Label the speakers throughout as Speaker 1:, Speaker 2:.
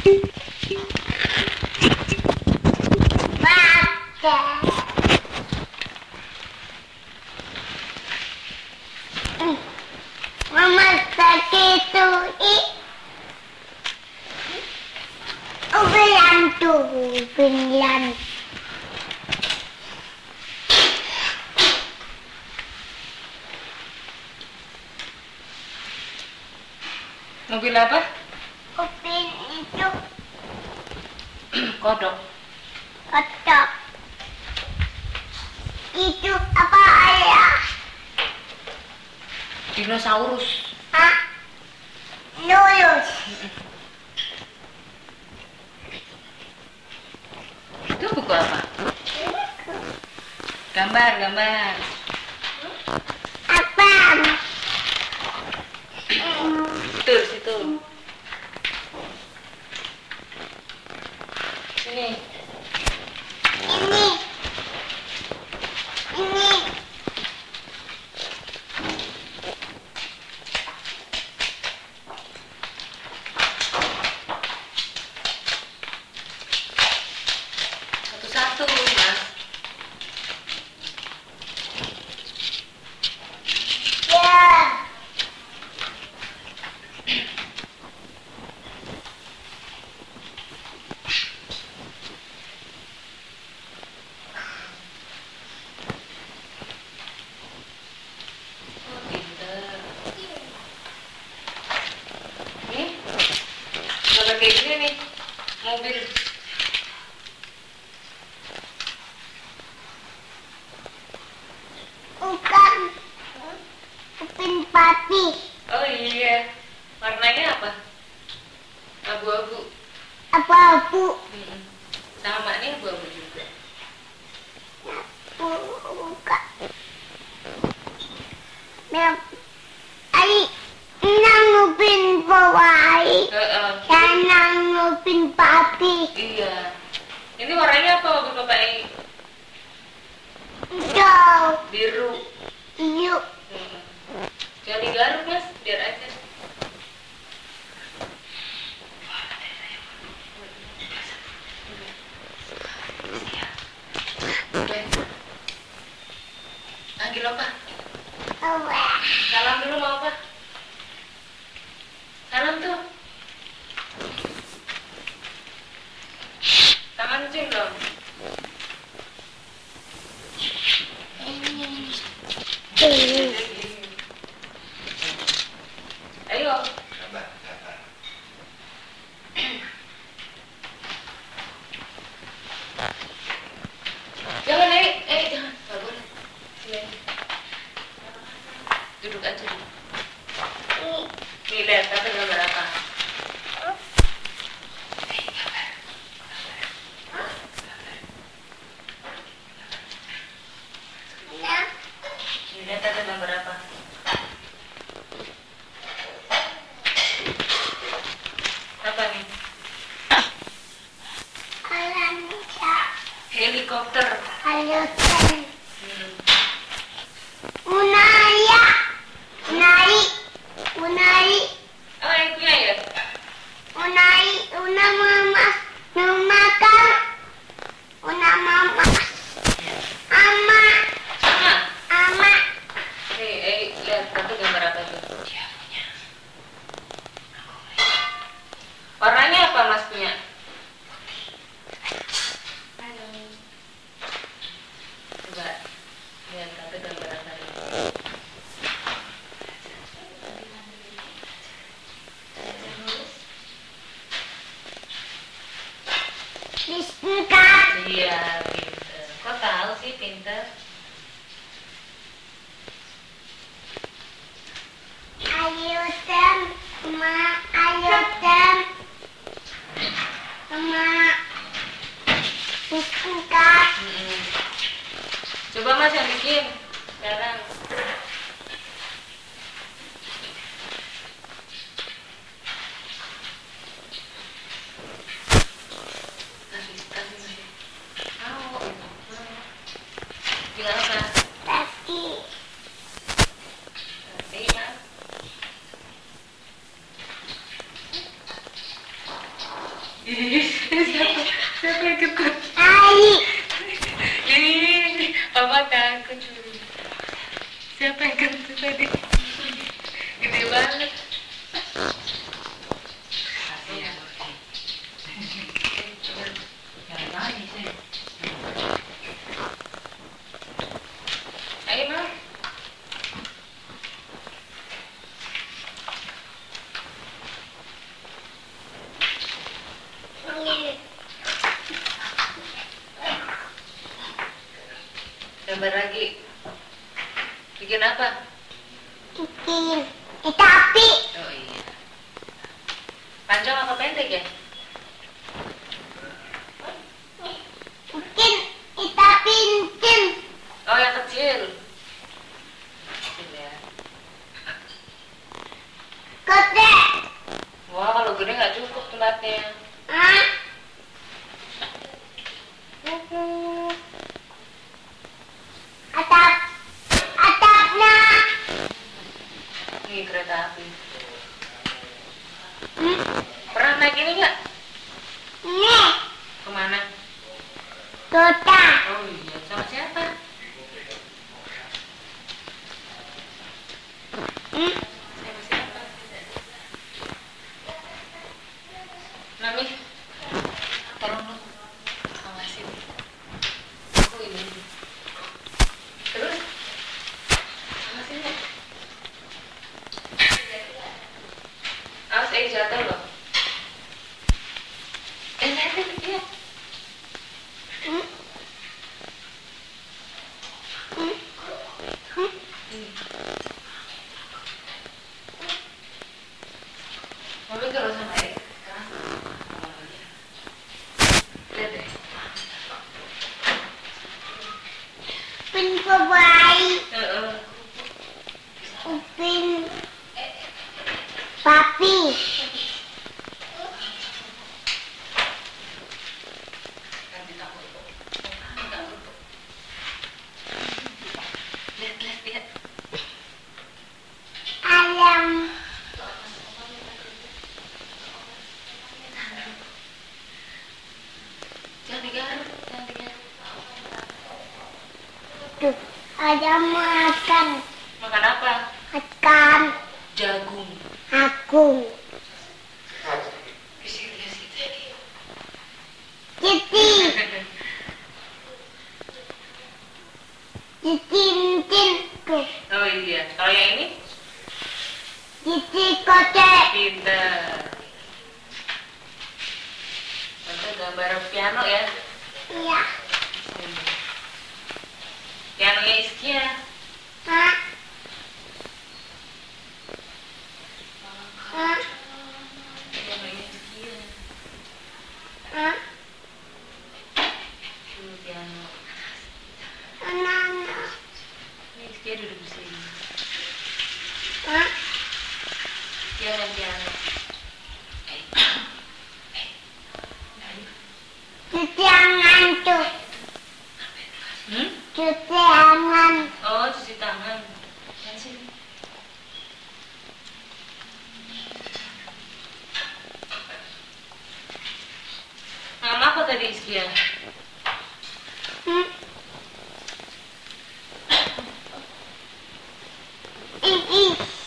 Speaker 1: Mama sakit tu ubilan tu ubilan.
Speaker 2: Mobil apa?
Speaker 1: Upin itu
Speaker 2: Kodok.
Speaker 1: kotak. Itu apa ayah?
Speaker 2: Dinosaurus.
Speaker 1: Hah? Lulus.
Speaker 2: Itu buku apa? Gambar.
Speaker 1: Apa?
Speaker 2: Tuh, situ. Sini.
Speaker 1: Ini.
Speaker 2: Satu-satu, Mas.
Speaker 1: Ya.
Speaker 2: Oh, pinter. Nih, gambar kayak gini nih, mobil.
Speaker 1: Bukan. Upin papi.
Speaker 2: Oh iya, warnanya apa? Abu-abu.
Speaker 1: Apa-apa.
Speaker 2: Sama nih abu-abu juga.
Speaker 1: Bukan. Mem. Ai. Nang upin pawai. Nang upin papi.
Speaker 2: Iya. Ini warnanya apa mobil Bapak ini?
Speaker 1: Hijau.
Speaker 2: Biru.
Speaker 1: Yuk.
Speaker 2: Jangan digaruk, Mas, biar aja. Panggil apa? Salam dulu mau apa? Salam tuh. Tangan cium dong. Ayo. Jangan, jangan. Nggak boleh. Sini. Duduk aja. Nih, lihat, tante gambar apa? Nih, lihat tante gambar apa? Apa nih? Helikopter.
Speaker 1: Unai.
Speaker 2: Oh, yang punya ya?
Speaker 1: Una mama. Makan. Una mama. Ama.
Speaker 2: Sama. Nih, lihat tante gambar apa tuh? Warnanya apa Mas punya? Coba lihat tante gambar apa nih?
Speaker 1: Biskuit.
Speaker 2: Iya, pinter. Kok tahu sih pinter?
Speaker 1: Ayo Tem, ayo Tem, biskuit.
Speaker 2: Coba Mas yang bikin sekarang. Kasih. Mau. Bilang apa?
Speaker 1: Tapi
Speaker 2: Mas. Ih, siapa yang kentut?
Speaker 1: Ai.
Speaker 2: Ih, papa takut. Siapa yang kentut tadi? Gede banget. Ayo, Mam. Gambar lagi. Bikin apa?
Speaker 1: Bikin tapi
Speaker 2: Oh iya. Panjang apa pendek ya?
Speaker 1: bikin tapi bikin
Speaker 2: Oh, yang kecil. Kecil ya.
Speaker 1: gede.
Speaker 2: Wah, kalau gede nggak cukup tempatnya.
Speaker 1: Hah? Atapnya.
Speaker 2: Nih, kereta api.
Speaker 1: Hmm?
Speaker 2: Pernah naik ini nggak?
Speaker 1: Nih,
Speaker 2: Kemana?
Speaker 1: kota.
Speaker 2: Oh iya, sama siapa?
Speaker 1: Hmm?
Speaker 2: Sama siapa? Mami, tolong dong. Awasin. Aku ini. Terus? Awasin ya. Awas, jatuh loh. Lihat dia.
Speaker 1: Hmm? Hmm? Hmm?
Speaker 2: Mami kalau sama lihat deh.
Speaker 1: Upin baik.
Speaker 2: Heeh.
Speaker 1: Upin papi.
Speaker 2: Nanti takut. Takut. Lihat.
Speaker 1: Ayam.
Speaker 2: Jangan digaruk.
Speaker 1: Tuh, ayam makan.
Speaker 2: Makan apa?
Speaker 1: Makan
Speaker 2: Jagung.
Speaker 1: aku.
Speaker 2: Serius itu.
Speaker 1: Cici. Cincin. Tuh,
Speaker 2: Oh iya. Kalau yang ini?
Speaker 1: cici kotek.
Speaker 2: Pintar. Tante gambar piano ya.
Speaker 1: Iya.
Speaker 2: Pianonya Iskia.
Speaker 1: Hah? Hah?
Speaker 2: Pianonya Iskia.
Speaker 1: Hah?
Speaker 2: Tuh piano.
Speaker 1: Anak-anak.
Speaker 2: Ini Iskia duduk di sini.
Speaker 1: Hah?
Speaker 2: Iskia main piano.
Speaker 1: Cuci tangan tuh.
Speaker 2: Hmm?
Speaker 1: Cuci tangan.
Speaker 2: Oh, cuci tangan. Yang sini. Nama apa tadi Iskia?
Speaker 1: Hmm? Ini.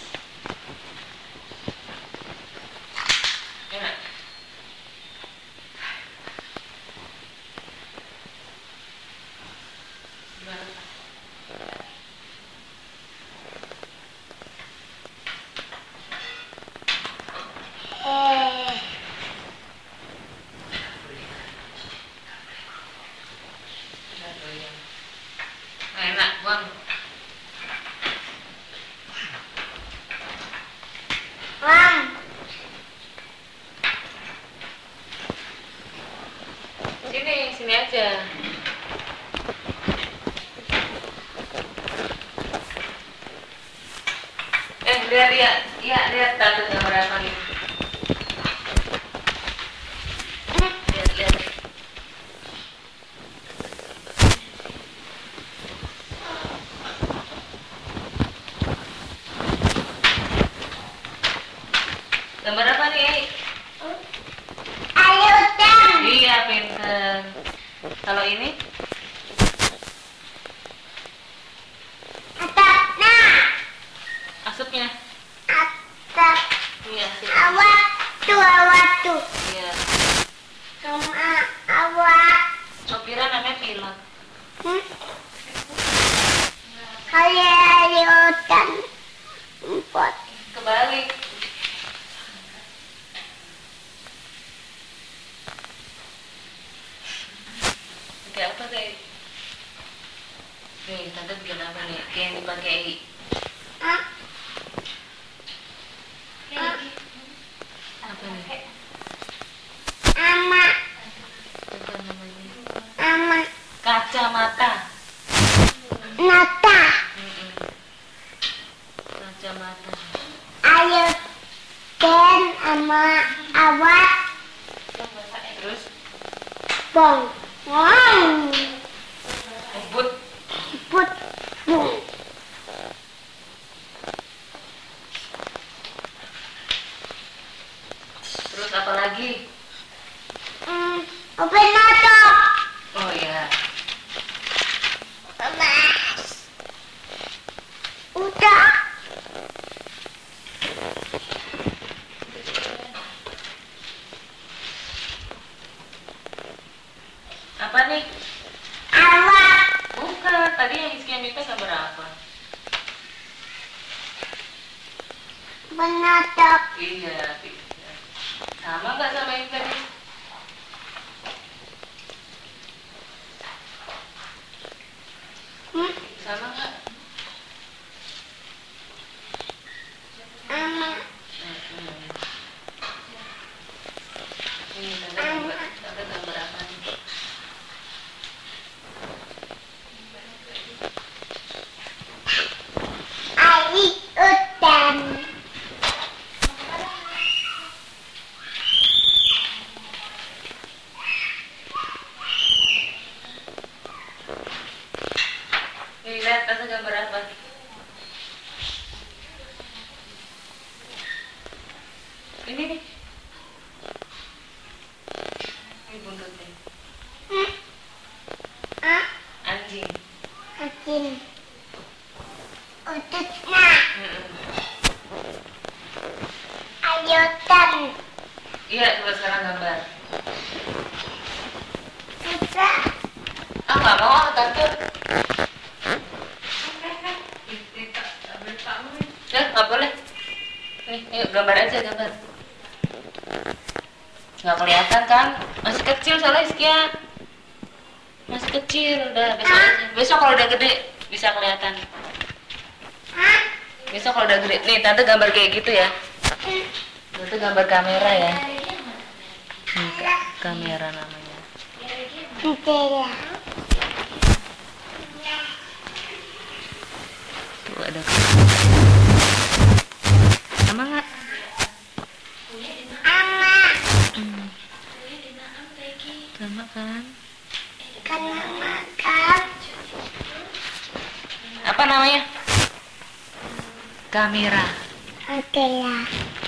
Speaker 2: Enak. Gimana? Enak, Bang.
Speaker 1: Mam.
Speaker 2: Sini aja. Lihat tante gambar apa nih? Lihat. Gambar apa nih?
Speaker 1: Ayo
Speaker 2: pinter. Kalau ini?
Speaker 1: Atapnya.
Speaker 2: Asupnya?
Speaker 1: Atap.
Speaker 2: Iya.
Speaker 1: Awak tuh.
Speaker 2: Iya.
Speaker 1: Sama awak.
Speaker 2: Sopirnya namanya pilot.
Speaker 1: Kelihatan. Empat.
Speaker 2: Kebalik. Kayak apa kayak? Nih, tante bikin apa nih? Kayak yang dipakai
Speaker 1: Ah.
Speaker 2: apa nih?
Speaker 1: Ama.
Speaker 2: Apa namanya?
Speaker 1: Ama.
Speaker 2: Kacamata.
Speaker 1: Nata.
Speaker 2: Kacamata.
Speaker 1: Ayo. Dan sama awak.
Speaker 2: Terus
Speaker 1: Bong. Wow.
Speaker 2: but.
Speaker 1: Put. Bong.
Speaker 2: Terus apa lagi?
Speaker 1: Open mata.
Speaker 2: Oh iya.
Speaker 1: Mas. Udah.
Speaker 2: Apa nih?
Speaker 1: Awak.
Speaker 2: Bukan, tadi yang Iskia minta gambar apa?
Speaker 1: Menatap.
Speaker 2: Iya, sama nggak sama yang tadi? Sama nggak?
Speaker 1: Ama.
Speaker 2: Ini tante gambar apa nih?
Speaker 1: Air hutan.
Speaker 2: Nih, lihat tante gambar apa? Ini nih. Ini buntutnya.
Speaker 1: Ah.
Speaker 2: Anjing.
Speaker 1: Akin. Ututnya. Ayutan.
Speaker 2: Iya, coba sekarang gambar.
Speaker 1: Kita.
Speaker 2: Ah, nggak mau, tante. Ya, nggak boleh. Nih, ayo gambar aja, gambar. Nggak kelihatan kan? Masih kecil soalnya Iskia. Masih kecil, udah besok aja. Besok kalau udah gede bisa kelihatan.
Speaker 1: Ah.
Speaker 2: Besok kalau udah gede, nih tante gambar kayak gitu ya. Tante gambar kamera ya. Nih, kamera namanya.
Speaker 1: Tidak.
Speaker 2: Tuh ada. Sama nggak?
Speaker 1: Ama.
Speaker 2: Sama kan?
Speaker 1: Karena makan.
Speaker 2: Apa namanya? Kamera.
Speaker 1: Adalah.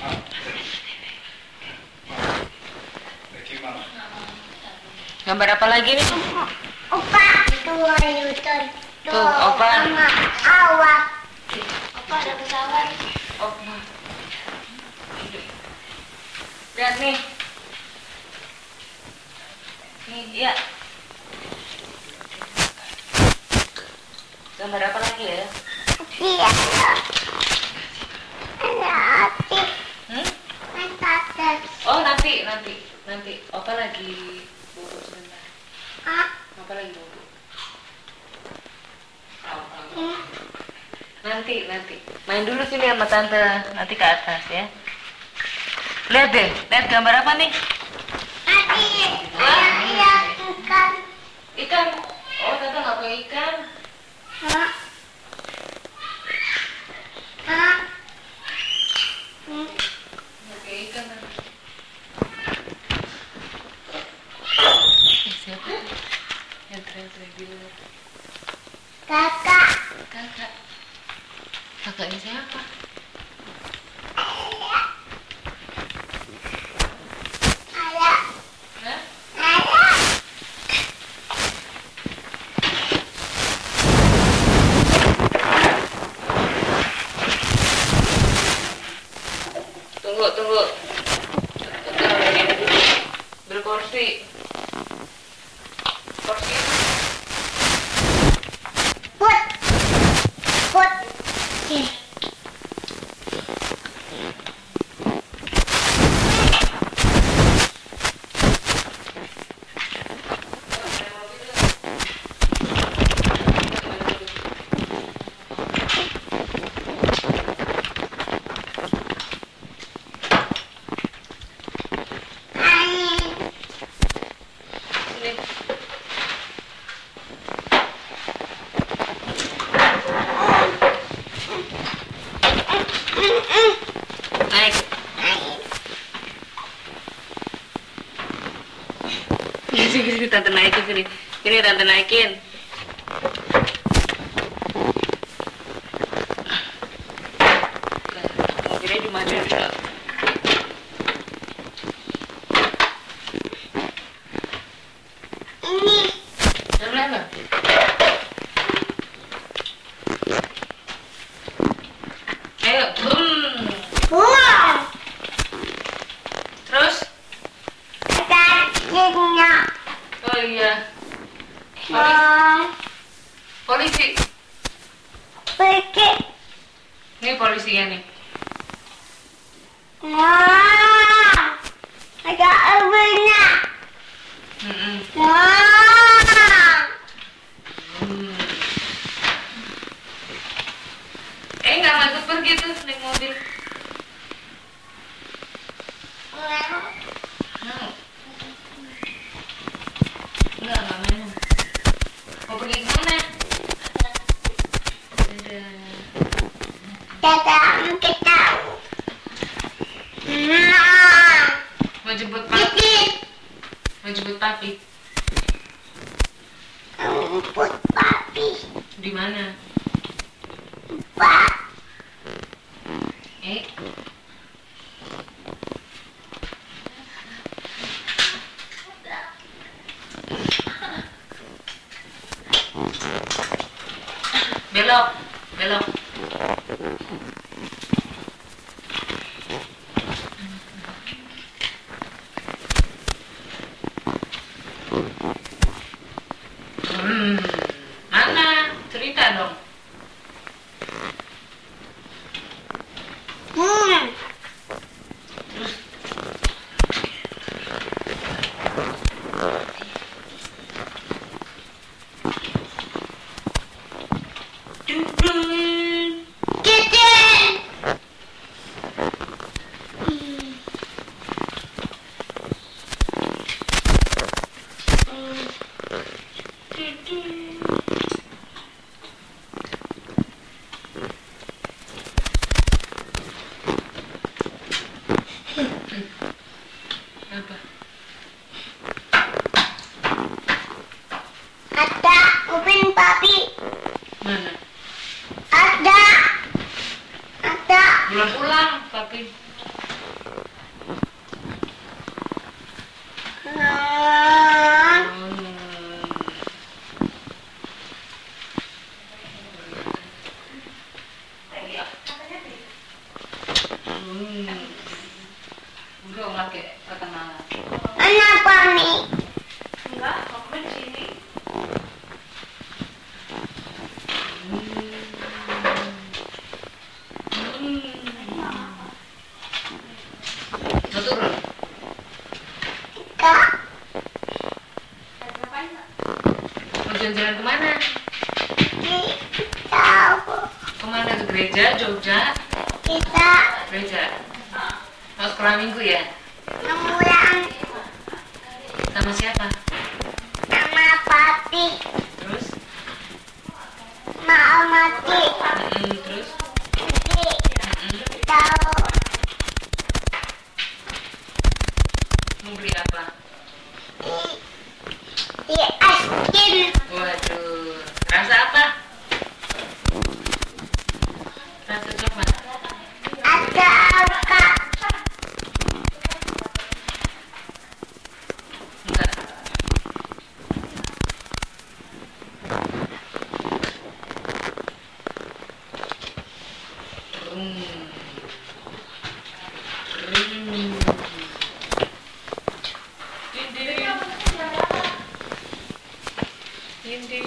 Speaker 2: Gambar apa lagi nih?
Speaker 1: Opa. Dua yuton.
Speaker 2: Tuh, opa.
Speaker 1: Sama awak. Opa ada pesawat.
Speaker 2: Oh, lihat nih. Nih, ya. Gambar apa lagi ya?
Speaker 1: Iya. Ada hati. Ada.
Speaker 2: Oh, nanti. Opa lagi bubuk sebentar.
Speaker 1: Ah.
Speaker 2: Opa lagi bubuk. Nanti. Main dulu sini sama tante, nanti ke atas ya. Lihat deh, lihat gambar apa nih?
Speaker 1: Adik. Ayah ikan.
Speaker 2: Ikan. Oh, tante nggak punya ikan.
Speaker 1: Hah? Hah?
Speaker 2: Nggak punya ikan. Siapa? Yang teriak-teriak di luar.
Speaker 1: Kakak.
Speaker 2: Kakaknya siapa?
Speaker 1: Ayah.
Speaker 2: Hah?
Speaker 1: Ayah.
Speaker 2: porsi. Porsi.
Speaker 1: Put. Put. Oke.
Speaker 2: Sini. Naik. Sini, tante naikin sini. Sini tante naikin. Mobilnya dimajuin dulu.
Speaker 1: Ini.
Speaker 2: Yang mana? Ayo,
Speaker 1: Wow.
Speaker 2: terus.
Speaker 1: Kakinya.
Speaker 2: Oh iya. Polisi.
Speaker 1: Pergi.
Speaker 2: Ini polisinya nih.
Speaker 1: Wah. Ada abunya.
Speaker 2: Mm-mm.
Speaker 1: Wah.
Speaker 2: Hmm. Nggak masuk pergi tuh naik mobil. Mau? Nggak mau. Mau pergi kemana? Dadah.
Speaker 1: Dadah, kita. Nah.
Speaker 2: Mau jemput papi?
Speaker 1: Ini.
Speaker 2: Mau jemput papi?
Speaker 1: Rumput papi.
Speaker 2: Di mana?
Speaker 1: Pak.
Speaker 2: Eh? Belok, belok. Mana? Cerita dong.
Speaker 1: Kitten.
Speaker 2: Apa?
Speaker 1: Ada upin papi.
Speaker 2: Mana?
Speaker 1: Ada. Ada.
Speaker 2: Belum pulang, papi.
Speaker 1: Nah.
Speaker 2: Udah nggak kayak perkenalan.
Speaker 1: Kenapa nih?
Speaker 2: Enggak, kamu di sini. Mau turun?
Speaker 1: Kak.
Speaker 2: Mau jalan-jalan kemana?
Speaker 1: Kita.
Speaker 2: Kemana? Ke gereja, Jogja?
Speaker 1: Kita.
Speaker 2: Gereja. Mau sekolah minggu ya?
Speaker 1: Mengulang
Speaker 2: Sama siapa?
Speaker 1: sama papi.
Speaker 2: Terus?
Speaker 1: Mau mati.
Speaker 2: Terus?
Speaker 1: Tahu.
Speaker 2: Mau beli apa?
Speaker 1: Di es krim.
Speaker 2: Waduh, rasa apa? Rasa coklat.
Speaker 1: Ada kak.
Speaker 2: Enggak. Hmm. Ini.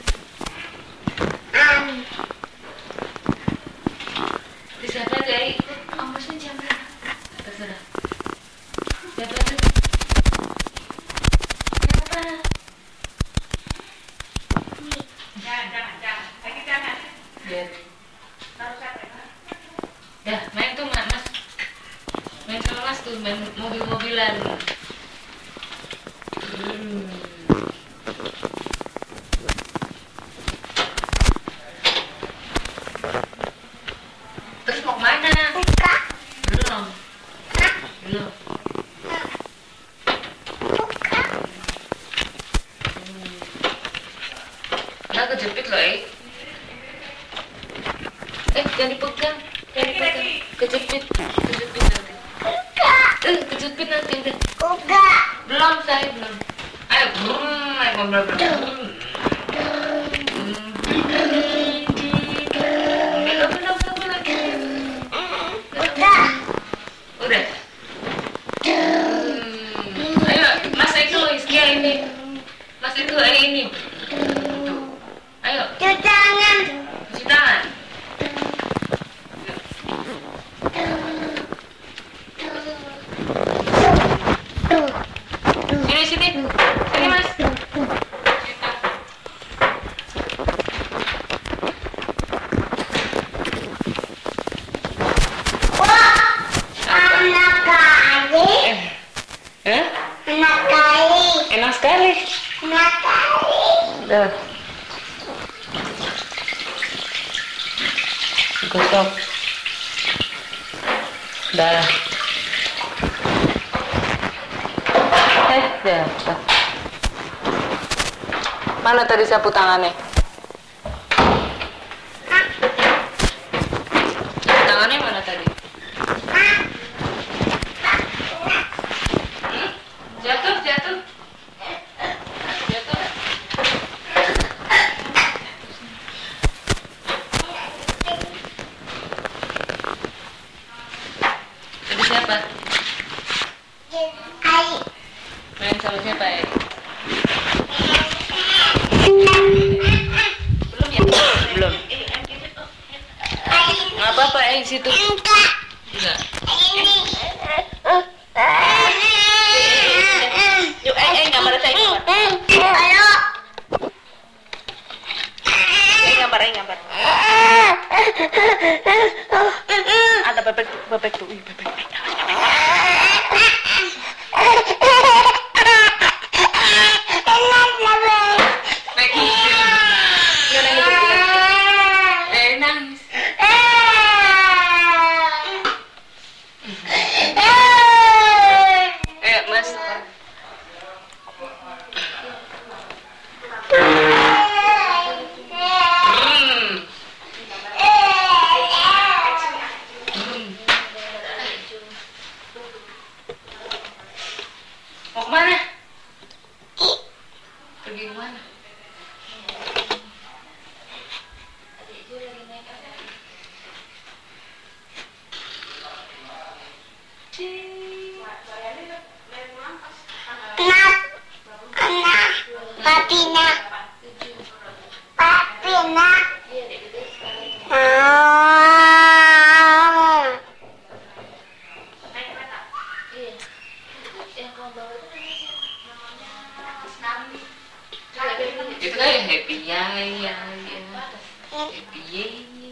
Speaker 2: Siapa tuh? Ikut ongkosnya jam berapa? Terserah. Siapa tuh? Siapa? Jangan. Lagi jangan. Biar. Ya, main tuh mas. Main sama mas tuh, main mobil-mobilan. Terus mau kemana?
Speaker 1: Buka.
Speaker 2: Belum. Belum.
Speaker 1: Buka.
Speaker 2: Nah, kejepit loh, jangan dipegang. Jangan dipegang. Kejepit nanti.
Speaker 1: Buka.
Speaker 2: Kejepit nanti udah.
Speaker 1: Buka.
Speaker 2: Belum, saya belum. Ayo, belum.
Speaker 1: Buka.
Speaker 2: Udah. Ayo, mas itu Iskia ini. Mas itu ini. Tuh. Ayo,
Speaker 1: Cuci tangan.
Speaker 2: cuci tangan. Sini, mas.
Speaker 1: Wah. Anak kali. Anak kali.
Speaker 2: Enak sekali.
Speaker 1: Anak kali.
Speaker 2: Dah. Gosok. Dah. Dah. Mana tadi sapu tangannya? Sapu tangannya mana tadi? Jatuh. Tadi siapa?
Speaker 1: Ai.
Speaker 2: Main sama siapa ya? Belum. Nggak apa-apa di situ. Enggak. Yuk, gambar saya gambar.
Speaker 1: Ayo.
Speaker 2: Gambar. Ada bebek tuh. Bebek. Nangis. Mas. Mau kemana? Pergi kemana?
Speaker 1: Papina.
Speaker 2: Itu kan yang happy ya. Happy.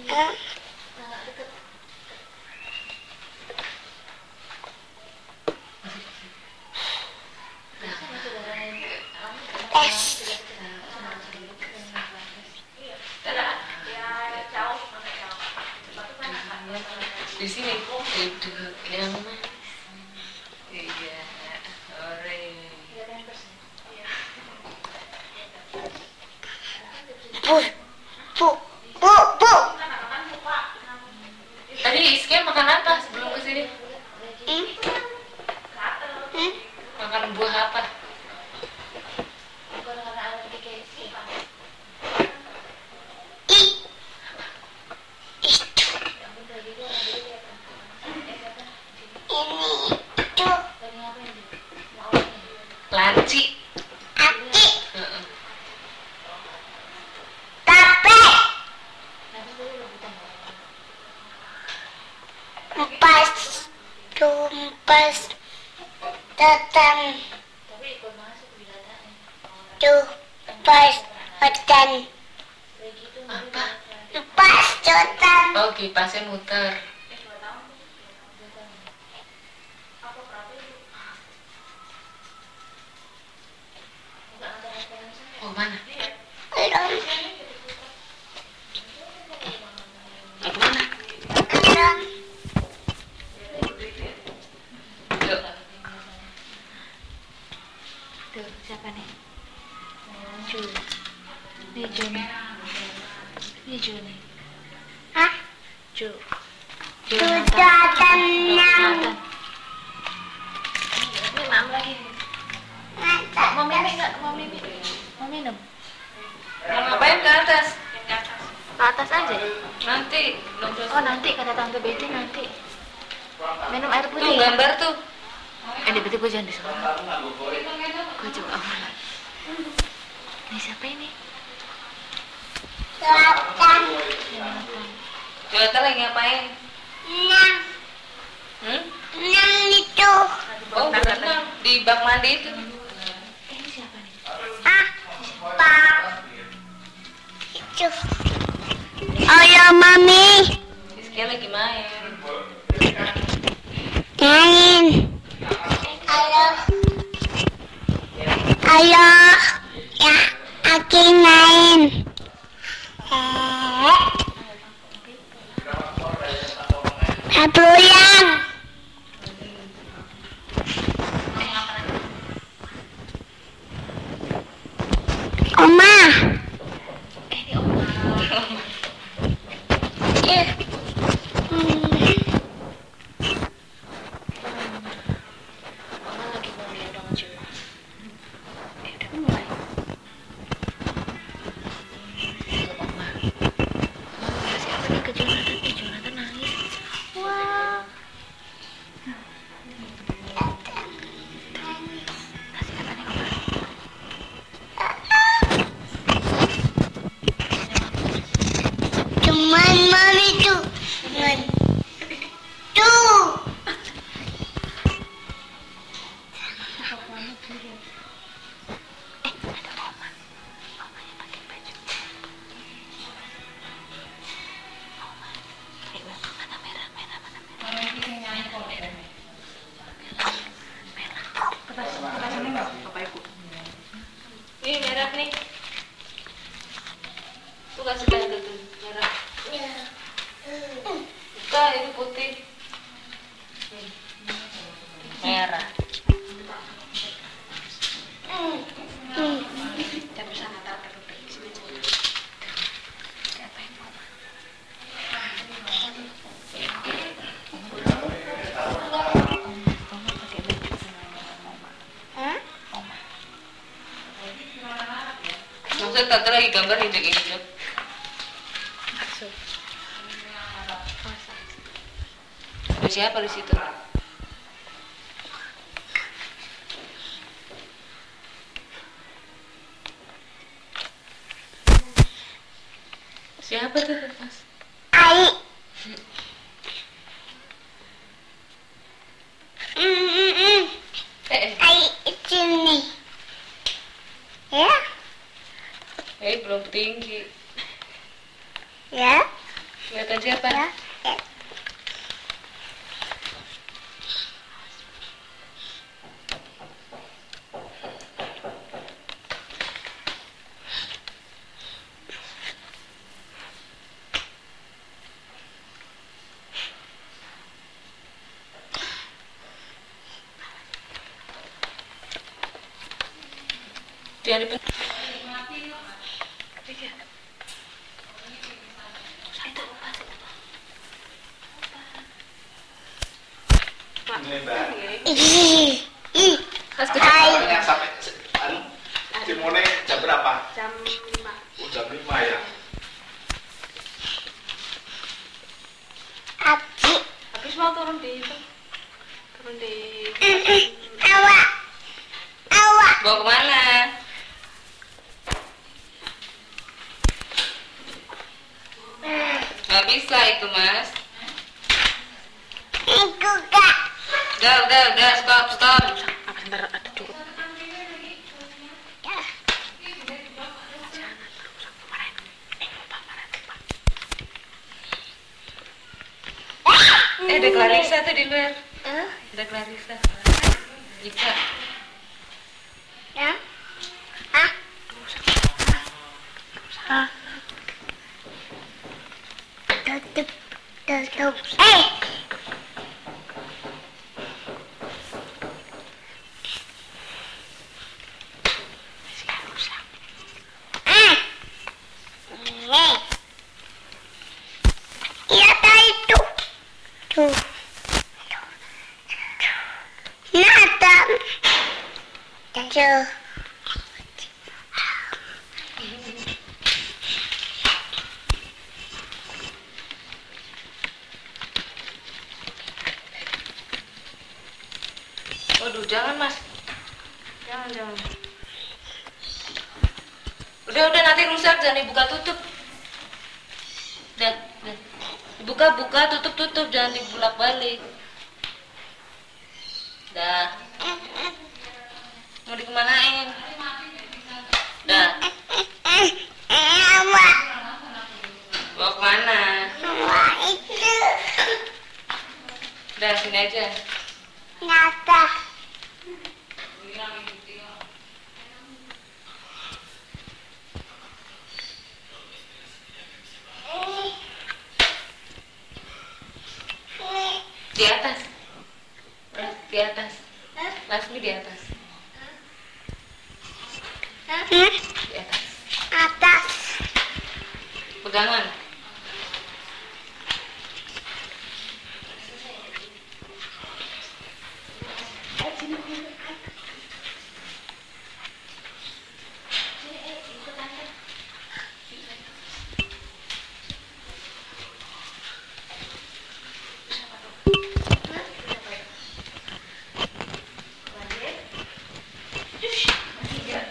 Speaker 2: Di sini duduk yang mana? Iya, sore.
Speaker 1: Bu.
Speaker 2: Tadi Iskia makan apa sebelum kesini? Makan buah apa? Laci.
Speaker 1: Aki. Tuh, pas hutan.
Speaker 2: Apa?
Speaker 1: Pas hutan.
Speaker 2: Oh, kipasnya muter. Oh, mana?
Speaker 1: Belum.
Speaker 2: Mana?
Speaker 1: Belum.
Speaker 2: Yuk.
Speaker 3: Tuh, siapa nih? Ju. Nih Ju nih. Nih Ju nih.
Speaker 1: Hah?
Speaker 3: Ju.
Speaker 1: Sudah tenang.
Speaker 3: Ini mam lagi.
Speaker 1: Mantap.
Speaker 3: Mau mimi nggak? Mau mimi? Mau minum?
Speaker 2: Mau ngapain ke atas?
Speaker 3: Ke atas aja.
Speaker 2: Nanti belum selesai.
Speaker 3: Oh nanti kata tante Betty nanti. Minum air
Speaker 2: Tuh
Speaker 3: putih.
Speaker 2: gambar tuh.
Speaker 3: Di Betty gue jangan disuruh. Gue coba awal. Ini siapa ini?
Speaker 1: Selatan.
Speaker 2: Jonathan lagi ngapain?
Speaker 1: Enam.
Speaker 2: Hmm?
Speaker 1: Enam itu.
Speaker 2: Oh, berenang di bak mandi itu.
Speaker 3: Ini siapa nih?
Speaker 1: Ah, Pak. Itu. Ayo, Mami.
Speaker 2: Rizky lagi main.
Speaker 1: Main. Ayo. Ayo. Ya, aku main. Pulang. Oma.
Speaker 3: Ini Oma.
Speaker 1: Eh.
Speaker 3: Oma lagi mau gendong Ju. Udah mulai. Tuh, Oma. Oma kasih apa nih ke Jonathan? Jonathan nangis. Wah. Kasih apa nih Oma?
Speaker 1: Cuman Mami tuh. Cuman. Tuh.
Speaker 3: Ada Oma. Omanya pakai baju. Oma. Mana merah, merah, mana merah.
Speaker 2: Nih merah nih. Tuh kasih tanda tuh merah. Buka itu putih. Merah.
Speaker 3: Tapi sana tante Betty sini aja. Diapain Oma? Oma pakai baju Oma.
Speaker 1: Hah?
Speaker 3: Oma.
Speaker 2: Maksudnya tante lagi gambar injek-injek.
Speaker 3: Maksud.
Speaker 2: Ada siapa di situ? Siapa tuh? Mas?
Speaker 1: Ai. Ai itu nih. Ya?
Speaker 2: Belum tinggi.
Speaker 1: Ya?
Speaker 2: Kelihatan siapa?
Speaker 1: Ya? Ya.
Speaker 2: Jangan dipen...
Speaker 4: Ini Mbak.
Speaker 1: Ih. Ih.
Speaker 2: Mas
Speaker 1: Ai.
Speaker 4: Yang sampai Timone jam berapa?
Speaker 3: Jam 5.
Speaker 4: Oh, jam 5 ya.
Speaker 1: Aki.
Speaker 3: Habis mau turun di itu. Turun di
Speaker 1: Awak. Awak.
Speaker 2: Bawa kemana? Gak bisa itu mas.
Speaker 1: Aku kak.
Speaker 2: Udah, stop.
Speaker 3: apa sebentar ada cukup.
Speaker 2: ada Clarissa tuh di luar.
Speaker 3: Hah?
Speaker 2: Ada Clarissa. Jika
Speaker 3: Ya? Ah? Ah. Tutup. Tutup. Iya itu. Tuh. Nathan. Tuh.
Speaker 2: waduh, jangan mas. Jangan. Udah nanti rusak, jangan dibuka tutup. Udah. Buka, tutup, jangan dibulak balik. Dah. Mau dikemanain? Dah. Bawa kemana? Udah, sini aja.
Speaker 3: Nyata.
Speaker 2: Di atas. Di atas. Lasmi di atas. Di atas.
Speaker 3: Atas.
Speaker 2: Pegangan.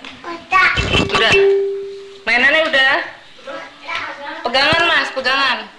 Speaker 2: Udah. Mainannya udah. Pegangan mas, pegangan.